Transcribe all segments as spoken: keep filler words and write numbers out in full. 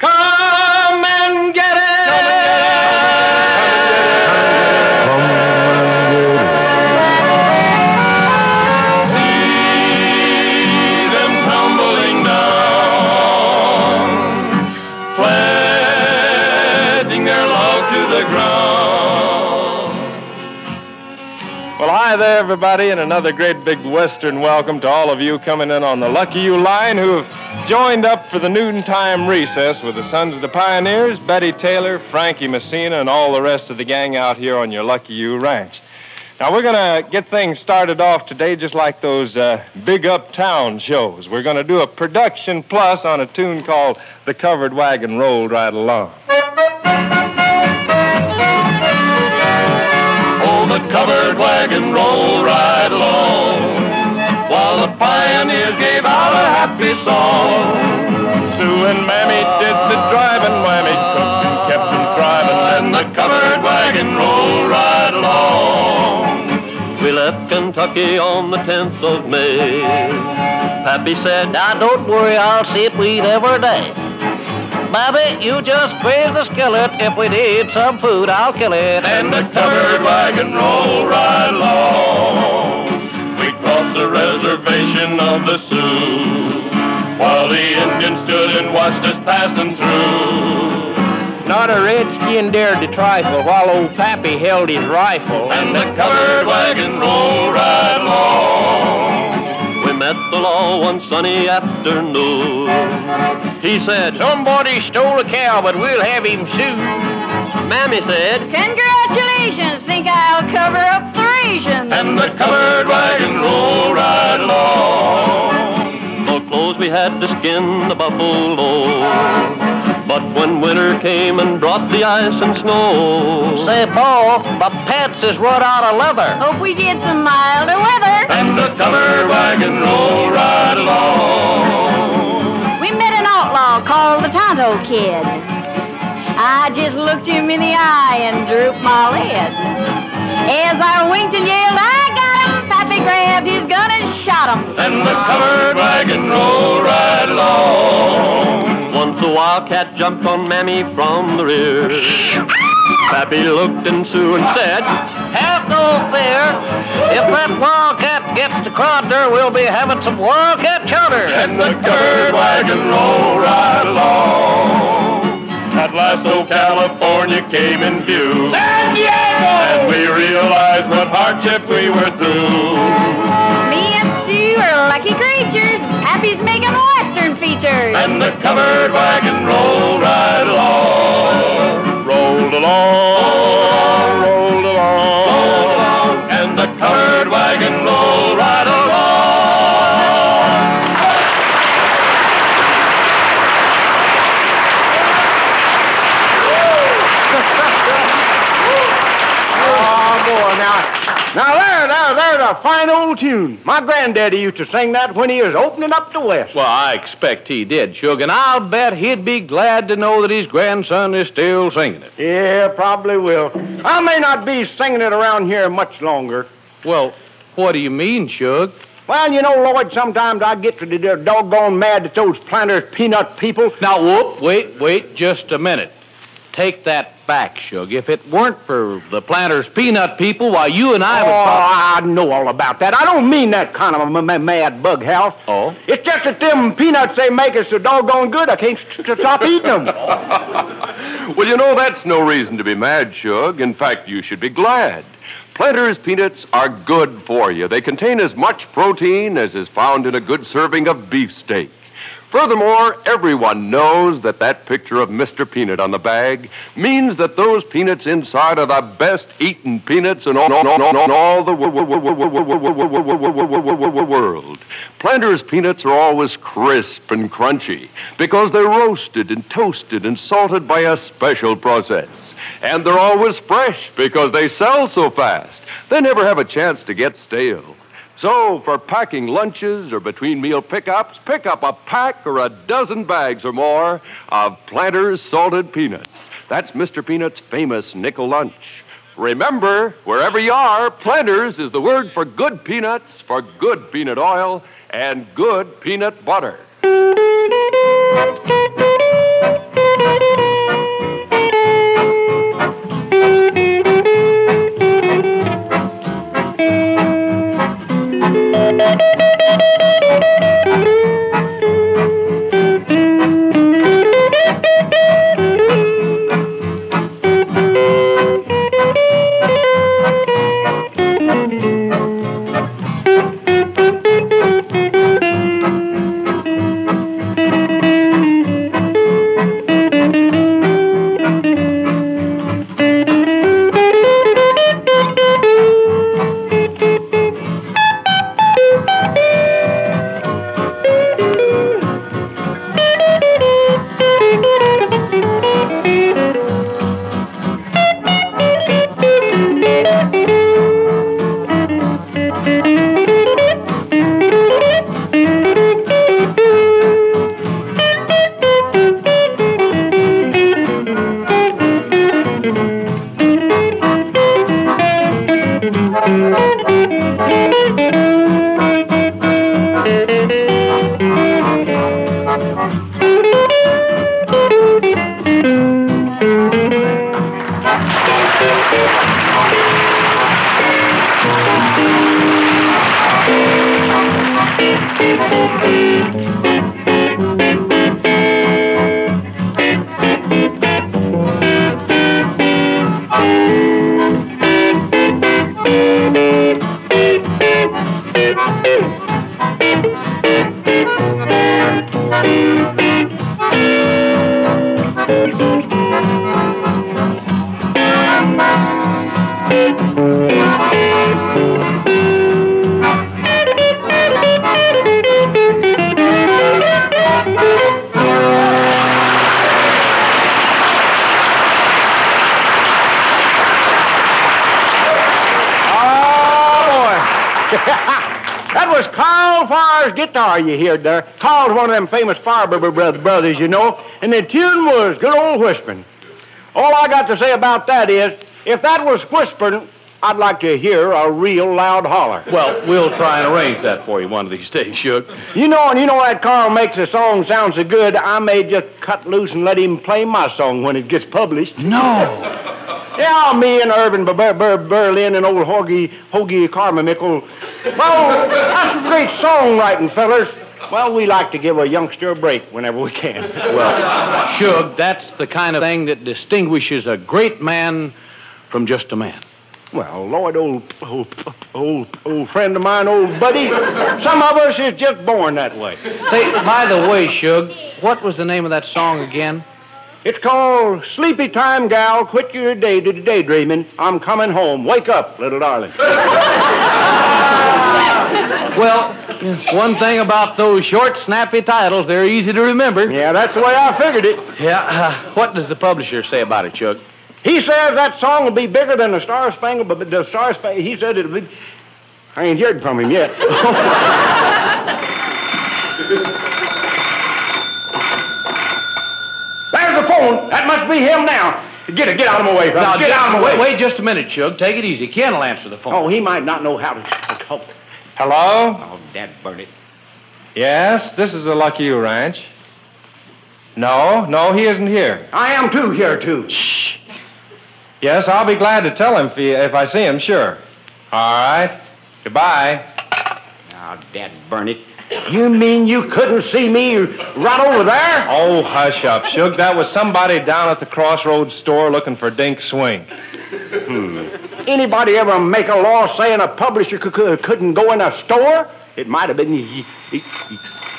Come and get it! See them tumbling down, pledging their love to the ground. Well, hi there, everybody, and another great big Western welcome to all of you coming in on the Lucky You line who have joined up for the noontime recess with the Sons of the Pioneers, Betty Taylor, Frankie Messina, and all the rest of the gang out here on your Lucky You ranch. Now, we're going to get things started off today just like those uh, big uptown shows. We're going to do a production plus on a tune called The Covered Wagon Rolled Right Along. Oh, the covered wagon rolled right along, while the pioneers gave out a happy song. Sue and Mammy did the driving, Whammy cooked and kept them thriving, and the covered wagon rolled right along. We left Kentucky on the tenth of May. Pappy said, now don't worry, I'll see if we eat every day. Bobby, you just praise the skillet. If we need some food, I'll kill it. And the covered wagon rolled right along. We crossed the reservation of the Sioux, while the Indians stood and watched us passing through. Not a redskin dared to trifle while old Pappy held his rifle. And the covered wagon rolled right along. We met the law one sunny afternoon. He said, Somebody stole a cow, but we'll have him sued. Mammy said, Congratulations, think I'll cover up the rations. And the covered wagon rolled right along. For clothes we had to skin the buffalo, but when winter came and brought the ice and snow, Say, Paul, my pants is run out of leather. Hope we get some milder weather. And the covered wagon rolled right along. We met an outlaw called the Tonto Kid. I just looked him in the eye and drooped my lid. As I winked and yelled, I got him, Pappy grabbed his gun and shot him. And the covered wagon rolled right along. Once a wildcat jumped on Mammy from the rear. Pappy looked and Sue and said, Have no fear. If that wildcat gets to Crowder, we'll be having some wildcat chowder. And the covered wagon rolled right along. At last old California came in view, San Diego! and we realized what hardship we were through. Me and Sue are lucky creatures. Pappy's making Western features. And the covered wagon rolled right along. Rolled along, rolled along, and the covered wagon rolled right along. Oh, boy, now, now there, there, there's a fine old tune. My granddaddy used to sing that when he was opening up the West. Well, I expect he did, Suge, and I'll bet he'd be glad to know that his grandson is still singing it. Yeah, probably will. I may not be singing it around here much longer. Well, what do you mean, Suge? Well, you know, Lloyd, sometimes I get to the doggone mad at those planters, peanut people. Now, whoop, wait, wait just a minute. Take that back, Suge. If it weren't for the planters, peanut people, why, you and I Oh, would... I know all about that. I don't mean that kind of a m- m- mad bug, Hal. Oh? It's just that them peanuts they make are so doggone good, I can't st- st- stop eating them. Well, you know, that's no reason to be mad, Suge. In fact, you should be glad. Planters peanuts are good for you. They contain as much protein as is found in a good serving of beefsteak. Furthermore, everyone knows that that picture of Mister Peanut on the bag means that those peanuts inside are the best eaten peanuts in all, all, all, all, all the world. Planters peanuts are always crisp and crunchy because they're roasted and toasted and salted by a special process. And they're always fresh because they sell so fast. They never have a chance to get stale. So, for packing lunches or between meal pickups, pick up a pack or a dozen bags or more of Planters salted peanuts. That's Mister Peanut's famous nickel lunch. Remember, wherever you are, Planters is the word for good peanuts, for good peanut oil, and good peanut butter. That was Carl Farr's guitar you heard there. Carl's one of them famous Farr bro- bro- brothers, you know, and the tune was good old whispering. All I got to say about that is, if that was whispering, I'd like to hear a real loud holler. Well, we'll try and arrange that for you one of these days, Shug. You know, and you know that Carl makes a song sound so good, I may just cut loose and let him play my song when it gets published. No. Yeah, me and Irvin Bur- Bur- Berlin and old Hoagie, Hoagie Carmichael. Well, that's great songwriting, fellas. Well, we like to give a youngster a break whenever we can. Well, Shug, that's the kind of thing that distinguishes a great man from just a man. Well, Lord, old, old, old, old friend of mine, old buddy, some of us is just born that way. Say, by the way, Shug, what was the name of that song again? It's called Sleepy Time, Gal, Quit Your Day to Daydreaming. I'm coming home. Wake up, little darling. Well, one thing about those short, snappy titles, they're easy to remember. Yeah, that's the way I figured it. Yeah, uh, what does the publisher say about it, Shug? He says that song will be bigger than the Star Spangled, but the Star Spangled, he said it'll be... I ain't heard from him yet. There's the phone. That must be him now. Get it, get out of my way, fellas. Now, Get just- out of my way. Wait just a minute, Shug. Take it easy. Ken will answer the phone. Oh, he might not know how to talk. Hello? Oh, Dad, burn it. Yes, this is the Lucky You Ranch. No, no, he isn't here. I am too here, too. Shh. Yes, I'll be glad to tell him if, he, if I see him, sure. All right. Goodbye. Oh, Dad, burn it. You mean you couldn't see me right over there? Oh, hush up, Shug. That was somebody down at the Crossroads store looking for Dink Swing. Hmm. Anybody ever make a law saying a publisher could, could, couldn't go in a store? It might have been... He, he, he.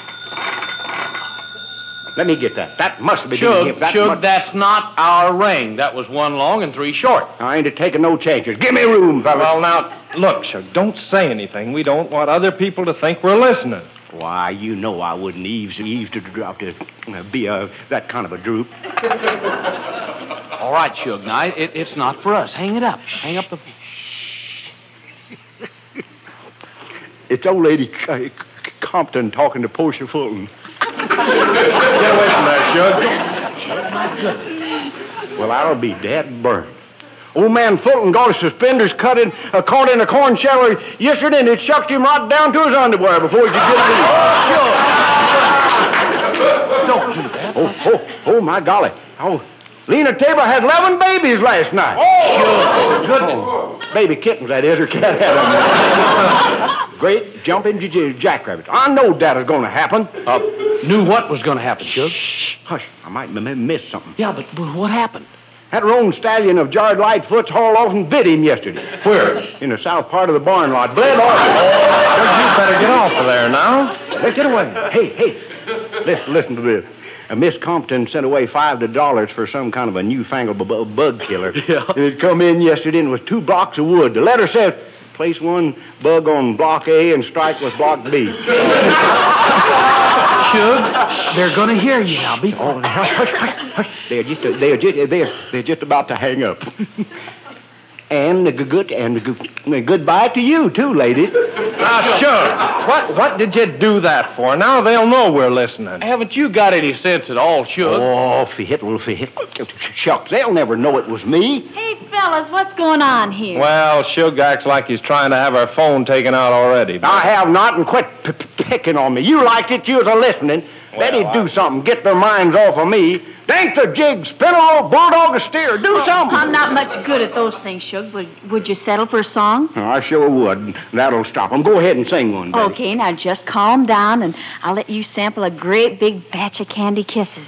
Let me get that. That must have been... Shug, that Shug, must... that's not our ring. That was one long and three short. I ain't a taking no chances. Give me room, fella. Well, now, look, Shug, don't say anything. We don't want other people to think we're listening. Why, you know I wouldn't eaves, eaves to drop to uh, be a, that kind of a droop. All right, Shug, now, it, it's not for us. Hang it up. Hang up the... It's old lady uh, Compton talking to Portia Fulton. Get away from there, Shug. Well, I'll be dead burned. Old man Fulton got his suspenders cut in, uh, caught in a corn sheller yesterday, and it shucked him right down to his underwear before he could get it in. Don't do that. Oh, oh, oh, my golly. Oh, Lena Tabor had eleven babies last night. Oh, goodness. Oh, baby kittens, that is, her cat had them. Great jumping j- j- jackrabbits. I know that is going to happen. Uh, knew what was going to happen, Shug. Shh, hush, I might m- m- miss something. Yeah, but, but what happened? That roan stallion of Jarred Lightfoot's hauled off and bit him yesterday. Where? In the south part of the barn lot. Bled off. Shug, you better get off of there now. Let's get away. Hey, hey, listen, listen to this. Uh, Miss Compton sent away five dollars for some kind of a newfangled bu- bu- bug killer. Yeah. It come in yesterday and was two blocks of wood. The letter said, place one bug on block A and strike with block B. Shug, they're going to hear you now. Be Oh, hush, hush, hush, hush. They're just, they're just, they're, they're just about to hang up. And the good and the good, the goodbye to you too, ladies. Now, Shug, what, what did you do that for? Now they'll know we're listening. Haven't you got any sense at all, Shug? Oh, fit, well, fit. Shucks, they'll never know it was me. Hey, fellas, what's going on here? Well, Shug acts like he's trying to have our phone taken out already. I have not, and quit p- p- picking on me. You liked it, you was a listening. Betty, Well, do I- something. Get their minds off of me. Dink the jig, spin off, bulldog a steer. Do something. I'm not much good at those things, Shug. Would, would you settle for a song? Oh, I sure would. That'll stop them. Go ahead and sing one, Betty. Okay, now just calm down, and I'll let you sample a great big batch of candy kisses.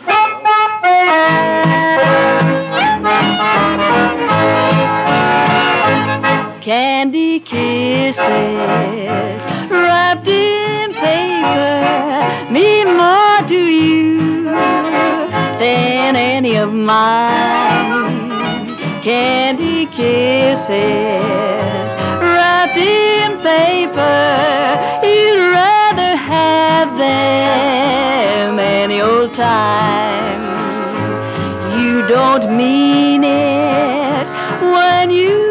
Candy kisses wrapped in paper mean more to you than any of mine. Candy kisses wrapped in paper, you'd rather have them any old time. You don't mean it when you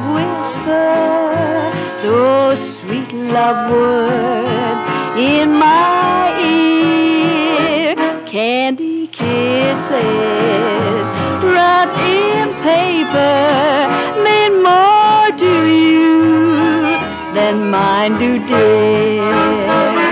those sweet love words in my ear. Candy kisses wrapped in paper mean more to you than mine do, dear.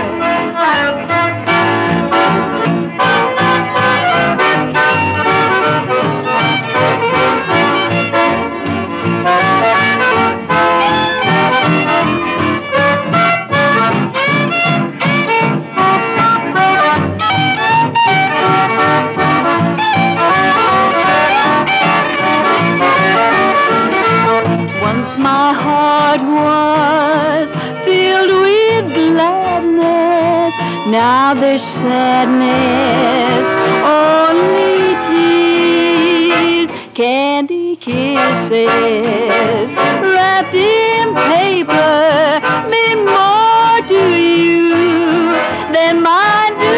My heart was filled with gladness. Now there's sadness, only tears. Candy kisses wrapped in paper mean more to you than mine do,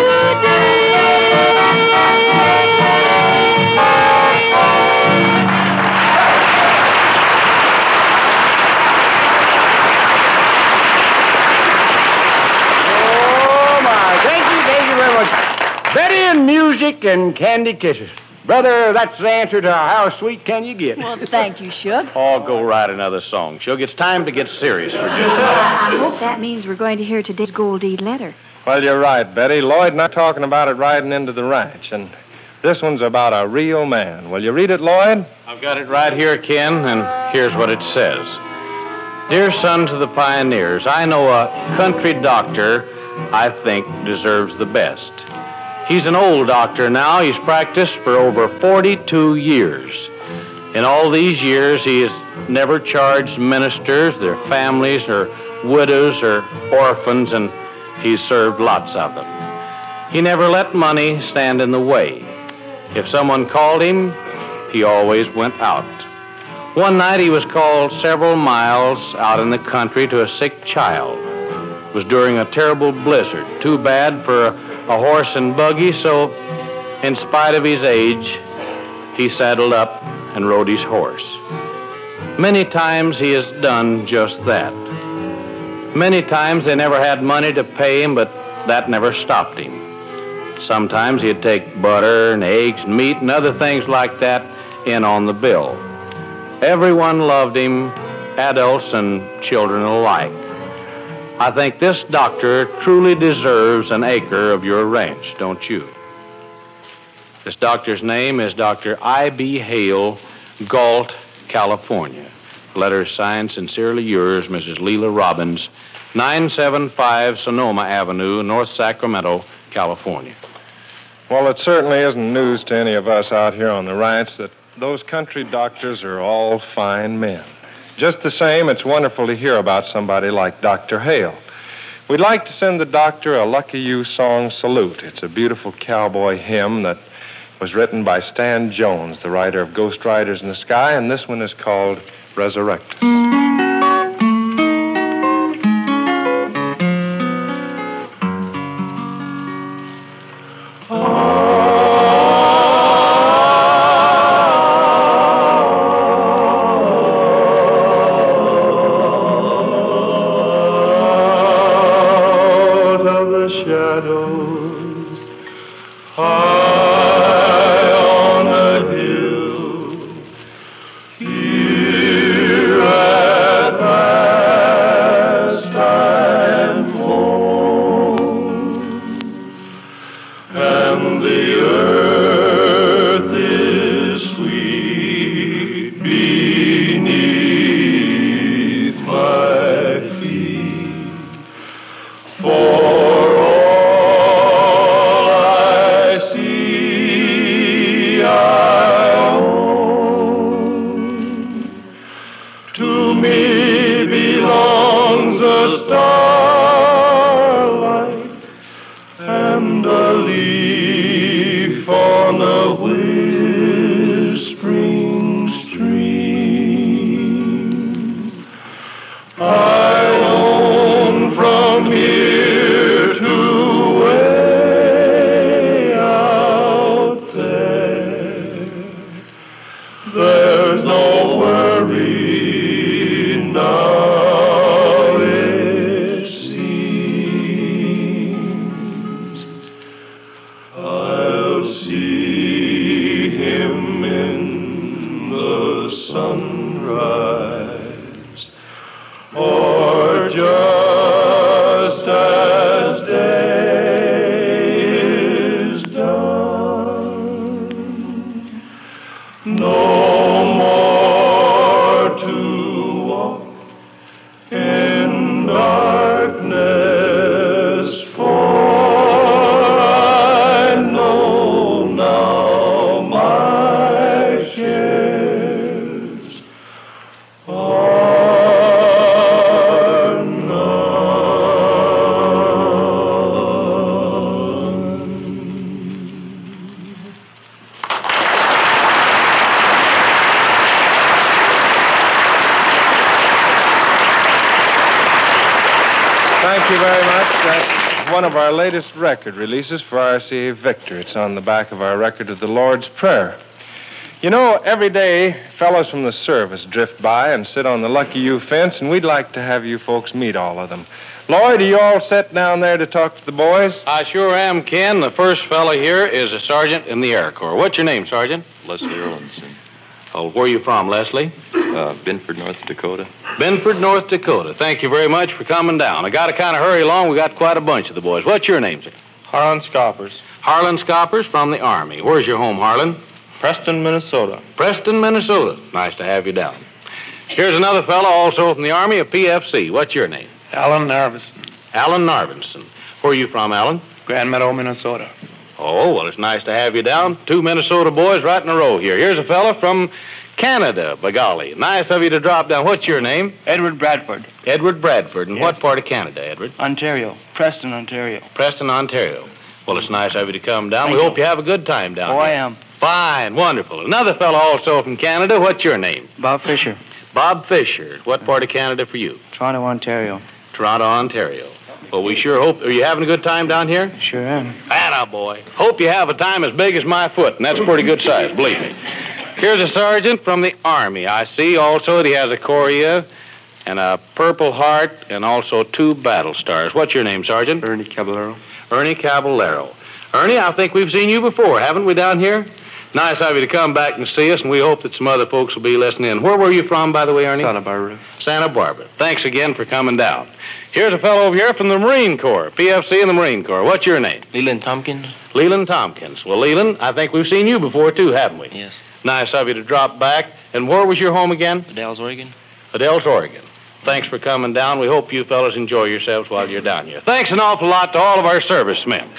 Betty and music and candy kisses. Brother, that's the answer to how sweet can you get. Well, thank you, Shug. Oh, go write another song, Shug. It's time to get serious for just a minute. I hope that means we're going to hear today's Goldie letter. Well, you're right, Betty. Lloyd and I talking about it riding into the ranch, and this one's about a real man. Will you read it, Lloyd? I've got it right here, Ken, and here's what it says. Dear sons of the pioneers, I know a country doctor I think deserves the best. He's an old doctor now. He's practiced for over forty-two years. In all these years, he has never charged ministers, their families, or widows, or orphans, and he's served lots of them. He never let money stand in the way. If someone called him, he always went out. One night, he was called several miles out in the country to a sick child. It was during a terrible blizzard, too bad for a a horse and buggy, so in spite of his age, he saddled up and rode his horse. Many times he has done just that. Many times they never had money to pay him, but that never stopped him. Sometimes he'd take butter and eggs and meat and other things like that in on the bill. Everyone loved him, adults and children alike. I think this doctor truly deserves an acre of your ranch, don't you? This doctor's name is Doctor I B Hale, Galt, California. Letter signed, sincerely yours, Missus Leela Robbins, nine seventy-five Sonoma Avenue, North Sacramento, California. Well, it certainly isn't news to any of us out here on the ranch that those country doctors are all fine men. Just the same, it's wonderful to hear about somebody like Doctor Hale. We'd like to send the doctor a Lucky You song salute. It's a beautiful cowboy hymn that was written by Stan Jones, the writer of Ghost Riders in the Sky, and this one is called Resurrected. High on the hill, here starlight and a leaf on a whispering stream. I own from here to way out there. There's no worry now, it seems. I'll see him in the sunrise, or just as day is done. No more to walk in darkness, for I know now my cares are none. Thank you very much. That's one of our latest record releases for R C A Victor. It's on the back of our record of the Lord's Prayer. You know, every day, fellows from the service drift by and sit on the Lucky You fence, and we'd like to have you folks meet all of them. Lloyd, are you all set down there to talk to the boys? I sure am, Ken. The first fellow here is a sergeant in the Air Corps. What's your name, Sergeant? Leslie Erlandson, Oh, where are you from, Leslie? uh, Binford, North Dakota. Benford, North Dakota. Thank you very much for coming down. I got to kind of hurry along. We got quite a bunch of the boys. What's your name, sir? Harlan Scoppers. Harlan Scoppers from the Army. Where's your home, Harlan? Preston, Minnesota. Preston, Minnesota. Nice to have you down. Here's another fellow also from the Army, a P F C. What's your name? Alan Narvison, Alan Narvinson. Where are you from, Alan? Grand Meadow, Minnesota. Oh, well, it's nice to have you down. Two Minnesota boys right in a row here. Here's a fellow from Canada, by golly. Nice of you to drop down. What's your name? Edward Bradford, Edward Bradford. And Yes. what part of Canada, Edward? Ontario. Preston, Ontario. Preston, Ontario. Well, it's nice of you to come down. Thank we you. hope you have a good time down Oh, here. I am. Fine, wonderful. Another fellow also from Canada. What's your name? Bob Fisher, Bob Fisher. What part of Canada for you? Toronto, Ontario. Toronto, Ontario. Well, we sure hope. Are you having a good time down here? Sure am. Atta boy. Hope you have a time as big as my foot, and that's a pretty good size, believe me. Here's a sergeant from the Army. I see also that he has a Korea and a Purple Heart and also two battle stars. What's your name, Sergeant? Ernie Caballero. Ernie Caballero. Ernie, I think we've seen you before, haven't we, down here? Nice of you to come back and see us, and we hope that some other folks will be listening in. Where were you from, by the way, Ernie? Santa Barbara. Santa Barbara. Thanks again for coming down. Here's a fellow over here from the Marine Corps, P F C in the Marine Corps. What's your name? Leland Tompkins? Leland Tompkins. Well, Leland, I think we've seen you before, too, haven't we? Yes. Nice of you to drop back. And where was your home again? Dalles, Oregon? Adels, Oregon. Thanks for coming down. We hope you fellows enjoy yourselves while you're down here. Thanks an awful lot to all of our servicemen.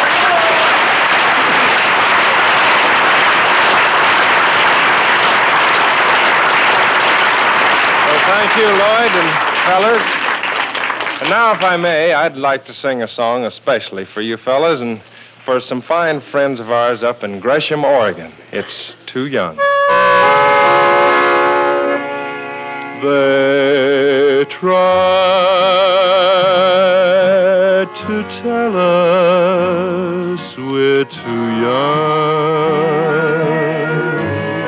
Well, thank you, Lloyd and fellas. And now, if I may, I'd like to sing a song especially for you fellas and for some fine friends of ours up in Gresham, Oregon. It's Too Young. They tried to tell us we're too young,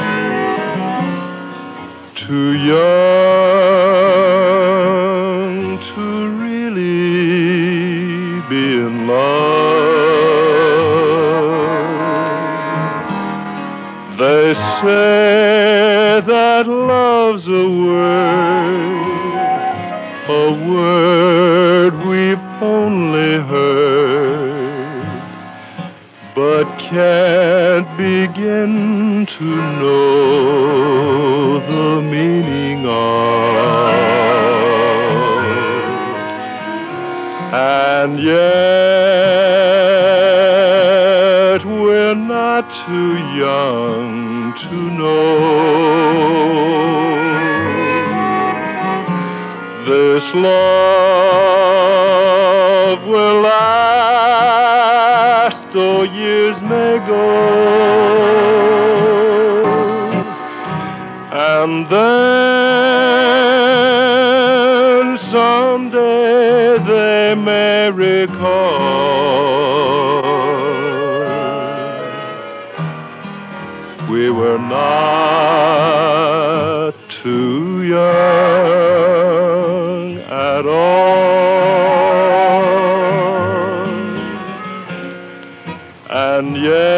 too young to really be in love. They say that love's a word, a word we've only heard, but can't begin to know the meaning of. And yet we're not too young to know This love will last, though years may go. And then someday they may recall we were not too young at all, and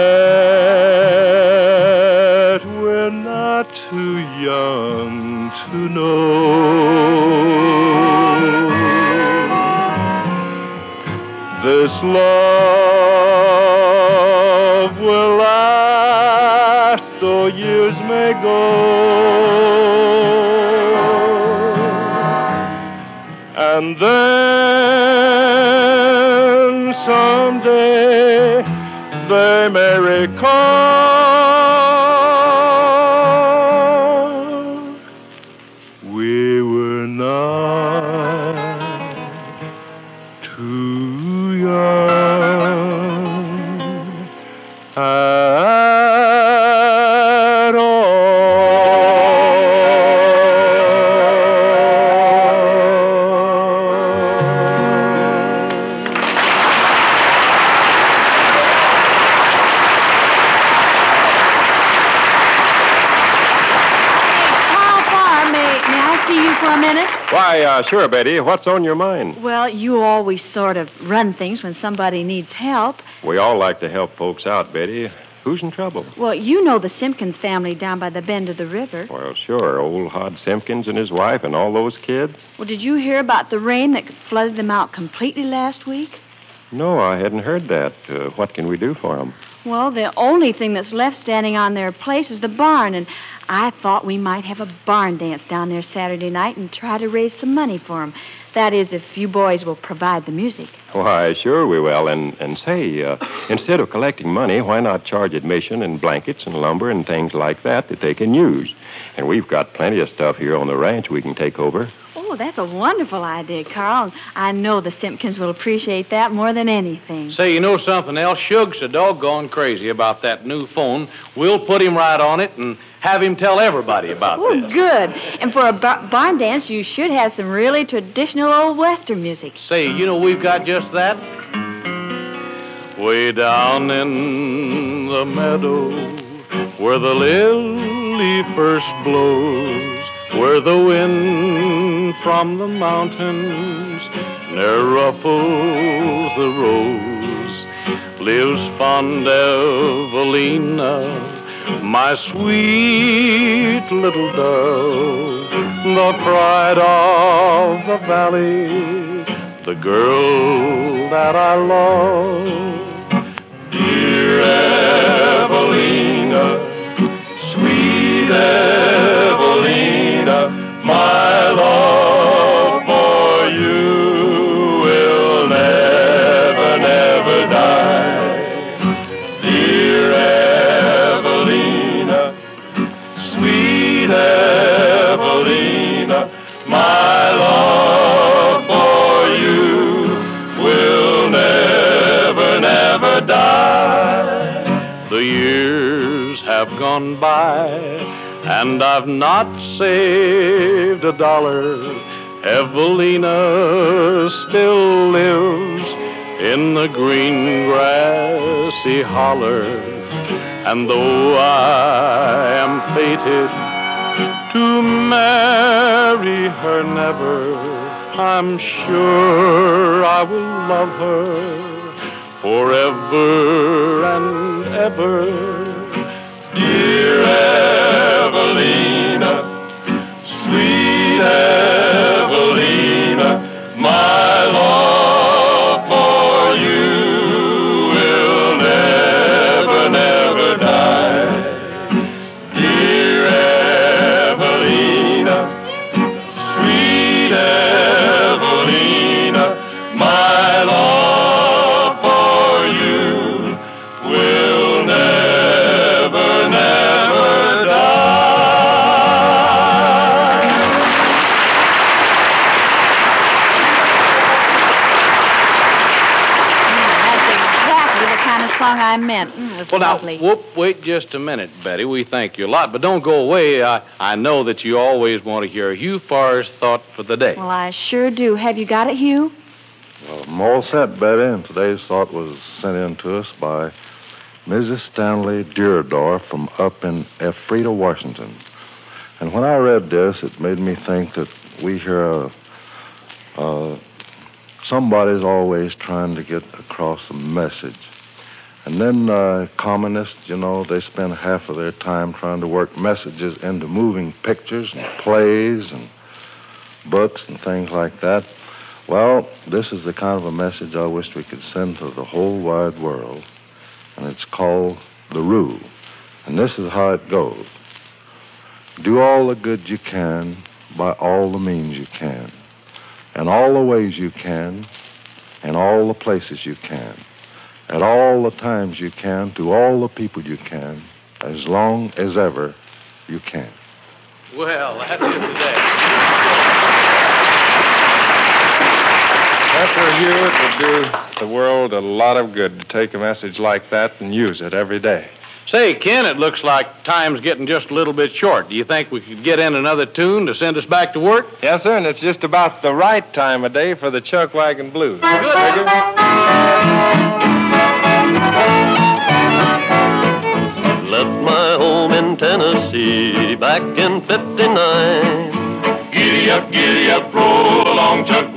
yet we're not too young to know this love will last, though years may go. And then someday they may recall we were not too young at all. Why, uh, sure, Betty. What's on your mind? Well, you always sort of run things when somebody needs help. We all like to help folks out, Betty. Who's in trouble? Well, you know the Simpkins family down by the bend of the river. Well, sure. Old Hod Simpkins and his wife and all those kids. Well, did you hear about the rain that flooded them out completely last week? No, I hadn't heard that. Uh, what can we do for them? Well, the only thing that's left standing on their place is the barn, and I thought we might have a barn dance down there Saturday night and try to raise some money for them. That is, if you boys will provide the music. Why, sure we will. And, and say, uh, instead of collecting money, why not charge admission and blankets and lumber and things like that that they can use? And we've got plenty of stuff here on the ranch we can take over. Oh, that's a wonderful idea, Carl. I know the Simpkins will appreciate that more than anything. Say, you know something else? Shug's a doggone crazy about that new phone. We'll put him right on it and have him tell everybody about oh, this. Oh, good. And for a bar- barn dance, you should have some really traditional old Western music. Say, you know we've got just that? Way down in the meadow where the lily first blows, where the wind from the mountains ne'er ruffles the rose, lives fond Evelina, my sweet little dove, the pride of the valley, the girl that I love. Dear Evelina, sweet Evelina, my love for you will never, never die. Dear Evelina, sweet Evelina, my love for you will never, never die. The years have gone by and I've not saved a dollar. Evelina still lives in the green grassy holler, and though I am fated to marry her never, I'm sure I will love her forever and ever. Dear Evelina, sweet Evelina, my love for you will never, never die. Dear Evelina, sweet Evelina, my love for you will never I meant. Mm, it was Well, now, lovely. whoop, wait just a minute, Betty. We thank you a lot, but don't go away. I, I know that you always want to hear Hugh Farr's thought for the day. Well, I sure do. Have you got it, Hugh? Well, I'm all set, Betty, and today's thought was sent in to us by Missus Stanley Deardorff from up in Ephrata, Washington. And when I read this, it made me think that we hear a, uh, somebody's always trying to get across a message. And then uh, communists, you know, they spend half of their time trying to work messages into moving pictures and plays and books and things like that. Well, this is the kind of a message I wish we could send to the whole wide world, and it's called The Rule. And this is how it goes. Do all the good you can by all the means you can, in all the ways you can, in all the places you can, at all the times you can, to all the people you can, as long as ever you can. Well, that is today. After you, it would do the world a lot of good to take a message like that and use it every day. Say, Ken, it looks like time's getting just a little bit short. Do you think we could get in another tune to send us back to work? Yes, sir, and it's just about the right time of day for the Chuck Wagon Blues. Good. Left my home in Tennessee back in fifty-nine. Giddy up, giddy up, roll along, Chuck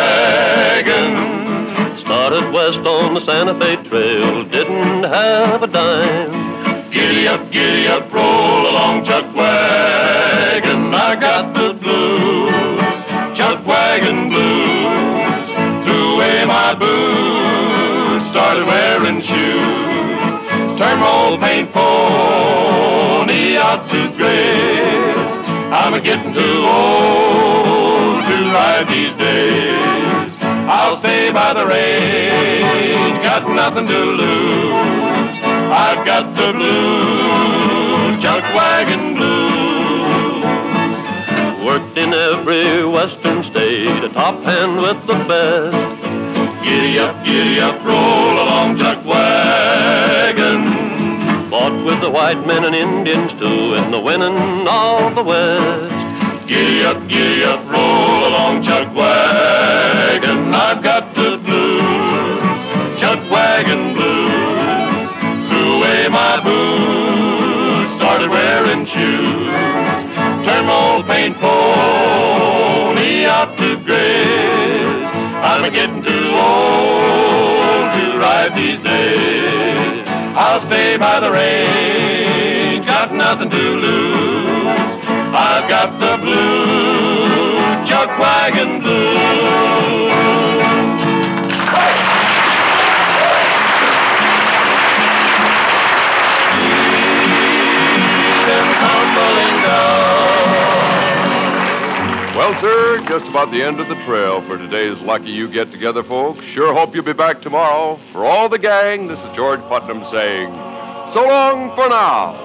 Wagon. Started west on the Santa Fe Trail, didn't have a dime. Giddy up, giddy up, roll along, Chuck Wagon. I got the blues, Chuck Wagon blues. Threw away my boots, started wearing shoes. Turned my old paint pony out to grace. I'm a-getting too old to ride these days. I'll stay by the range, got nothing to lose. I've got the blues, Chuck Wagon blues. Worked in every western state, a top hand with the best. Giddy up, giddy up, roll along, Chuck Wagon. Fought with the white men and Indians too in the winning of the West. Giddy up, giddy up, roll along, Chuck Wagon. I've got the blues, Chuck Wagon blues. Threw away my boots, started wearing shoes. Turned my old paint pony out to graze. I'm a-getting too old to ride these days. I'll stay by the range, got nothing to lose. I've got the blues, Chuck Wagon blues. Well, sir, just about the end of the trail for today's Lucky You Get-Together, folks. Sure hope you'll be back tomorrow. For all the gang, this is George Putnam saying, so long for now.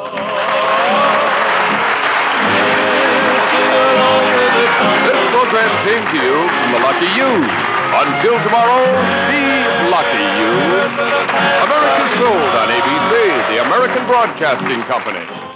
This program came to you from the Lucky You. Until tomorrow, be lucky, you. America's Sold on A B C, the American Broadcasting Company.